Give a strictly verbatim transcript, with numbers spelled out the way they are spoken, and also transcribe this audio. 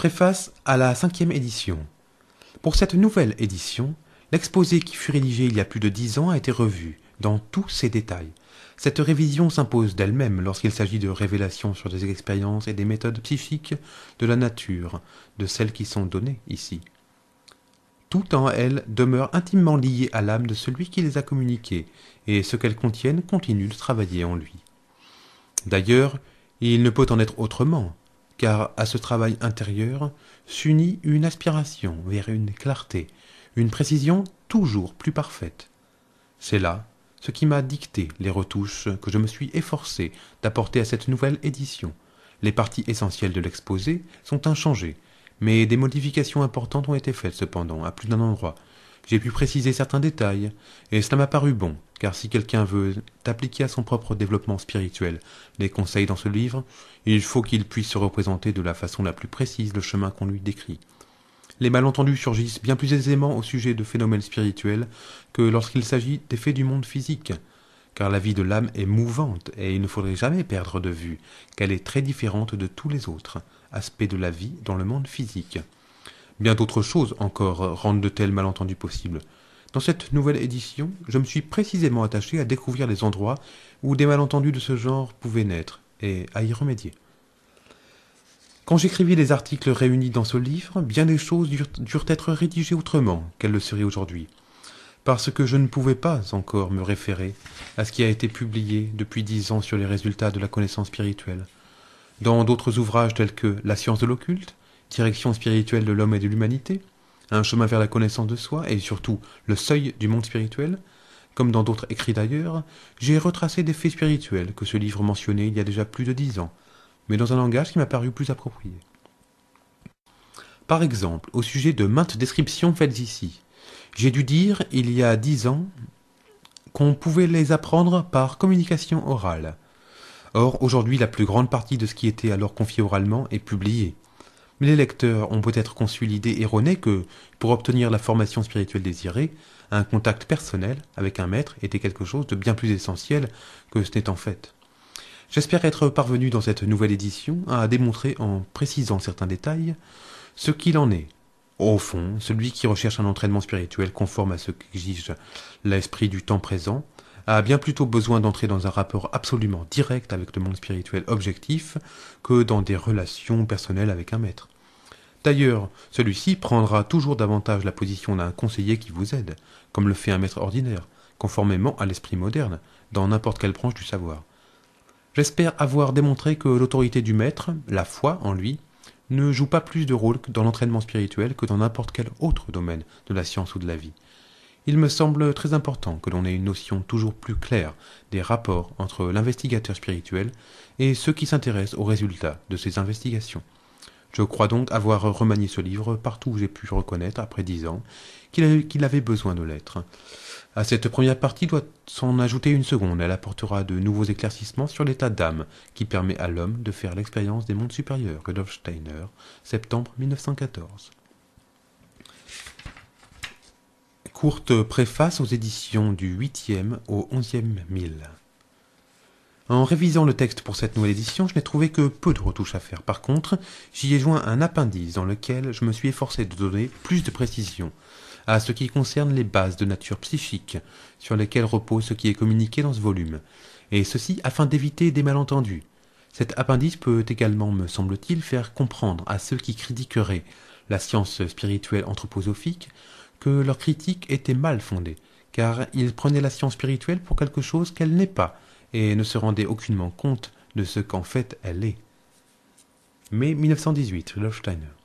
Préface à la cinquième édition. Pour cette nouvelle édition, l'exposé qui fut rédigé il y a plus de dix ans a été revu, dans tous ses détails. Cette révision s'impose d'elle-même lorsqu'il s'agit de révélations sur des expériences et des méthodes psychiques de la nature, de celles qui sont données ici. Tout en elles demeure intimement lié à l'âme de celui qui les a communiquées, et ce qu'elles contiennent continue de travailler en lui. D'ailleurs, il ne peut en être autrement, car à ce travail intérieur s'unit une aspiration vers une clarté, une précision toujours plus parfaite. C'est là ce qui m'a dicté les retouches que je me suis efforcé d'apporter à cette nouvelle édition. Les parties essentielles de l'exposé sont inchangées, mais des modifications importantes ont été faites cependant, à plus d'un endroit. J'ai pu préciser certains détails, et cela m'a paru bon, car si quelqu'un veut appliquer à son propre développement spirituel les conseils dans ce livre, il faut qu'il puisse se représenter de la façon la plus précise le chemin qu'on lui décrit. Les malentendus surgissent bien plus aisément au sujet de phénomènes spirituels que lorsqu'il s'agit des faits du monde physique, car la vie de l'âme est mouvante et il ne faudrait jamais perdre de vue qu'elle est très différente de tous les autres aspects de la vie dans le monde physique. Bien d'autres choses encore rendent de tels malentendus possibles. Dans cette nouvelle édition, je me suis précisément attaché à découvrir les endroits où des malentendus de ce genre pouvaient naître et à y remédier. Quand j'écrivis les articles réunis dans ce livre, bien des choses durent, durent être rédigées autrement qu'elles le seraient aujourd'hui, parce que je ne pouvais pas encore me référer à ce qui a été publié depuis dix ans sur les résultats de la connaissance spirituelle. Dans d'autres ouvrages tels que La science de l'occulte, Direction spirituelle de l'homme et de l'humanité, Un chemin vers la connaissance de soi et surtout Le seuil du monde spirituel, comme dans d'autres écrits d'ailleurs, j'ai retracé des faits spirituels que ce livre mentionnait il y a déjà plus de dix ans, mais dans un langage qui m'a paru plus approprié. Par exemple, au sujet de maintes descriptions faites ici, j'ai dû dire il y a dix ans qu'on pouvait les apprendre par communication orale. Or, aujourd'hui, la plus grande partie de ce qui était alors confié oralement est publié. Mais les lecteurs ont peut-être conçu l'idée erronée que, pour obtenir la formation spirituelle désirée, un contact personnel avec un maître était quelque chose de bien plus essentiel que ce n'est en fait. J'espère être parvenu dans cette nouvelle édition à démontrer en précisant certains détails ce qu'il en est. Au fond, celui qui recherche un entraînement spirituel conforme à ce qu'exige l'esprit du temps présent a bien plutôt besoin d'entrer dans un rapport absolument direct avec le monde spirituel objectif que dans des relations personnelles avec un maître. D'ailleurs, celui-ci prendra toujours davantage la position d'un conseiller qui vous aide, comme le fait un maître ordinaire, conformément à l'esprit moderne, dans n'importe quelle branche du savoir. J'espère avoir démontré que l'autorité du maître, la foi en lui, ne joue pas plus de rôle dans l'entraînement spirituel que dans n'importe quel autre domaine de la science ou de la vie. Il me semble très important que l'on ait une notion toujours plus claire des rapports entre l'investigateur spirituel et ceux qui s'intéressent aux résultats de ces investigations. Je crois donc avoir remanié ce livre partout où j'ai pu reconnaître, après dix ans, qu'il avait besoin de l'être. À cette première partie doit s'en ajouter une seconde. Elle apportera de nouveaux éclaircissements sur l'état d'âme qui permet à l'homme de faire l'expérience des mondes supérieurs. Rudolf Steiner, septembre mille neuf cent quatorze. Courte préface aux éditions du huitième au onzième mille. En révisant le texte pour cette nouvelle édition, je n'ai trouvé que peu de retouches à faire. Par contre, j'y ai joint un appendice dans lequel je me suis efforcé de donner plus de précision à ce qui concerne les bases de nature psychique sur lesquelles repose ce qui est communiqué dans ce volume, et ceci afin d'éviter des malentendus. Cet appendice peut également, me semble-t-il, faire comprendre à ceux qui critiqueraient la science spirituelle anthroposophique que leur critique était mal fondée, car ils prenaient la science spirituelle pour quelque chose qu'elle n'est pas, et ne se rendaient aucunement compte de ce qu'en fait elle est. Mai mille neuf cent dix-huit, Rudolf Steiner.